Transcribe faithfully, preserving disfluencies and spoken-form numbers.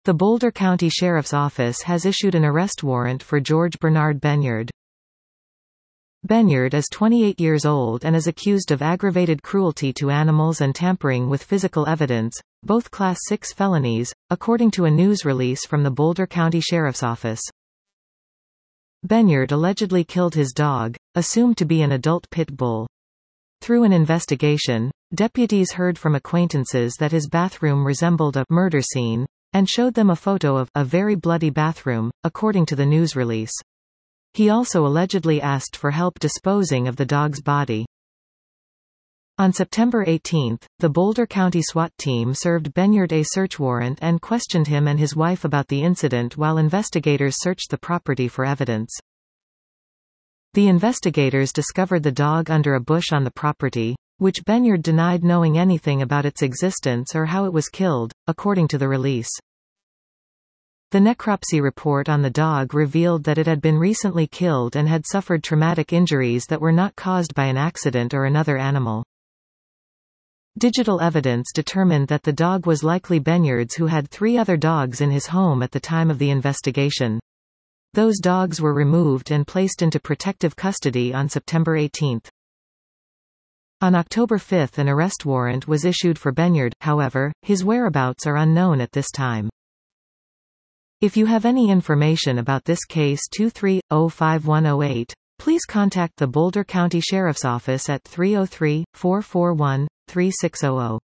The Boulder County Sheriff's Office has issued an arrest warrant for George Bernard Benyard. Benyard is twenty-eight years old and is accused of aggravated cruelty to animals and tampering with physical evidence, both Class six felonies, according to a news release from the Boulder County Sheriff's Office. Benyard allegedly killed his dog, assumed to be an adult pit bull. Through an investigation, deputies heard from acquaintances that his bathroom resembled a murder scene, and showed them a photo of a very bloody bathroom, according to the news release. He also allegedly asked for help disposing of the dog's body. On September eighteenth, the Boulder County SWAT team served Benyard a search warrant and questioned him and his wife about the incident while investigators searched the property for evidence. The investigators discovered the dog under a bush on the property, which Benyard denied knowing anything about its existence or how it was killed, according to the release. The necropsy report on the dog revealed that it had been recently killed and had suffered traumatic injuries that were not caused by an accident or another animal. Digital evidence determined that the dog was likely Benyard's, who had three other dogs in his home at the time of the investigation. Those dogs were removed and placed into protective custody on September eighteenth. On October fifth, an arrest warrant was issued for Benyard, however, his whereabouts are unknown at this time. If you have any information about this case two three zero five one zero eight, please contact the Boulder County Sheriff's Office at three oh three, four four one, three six zero zero.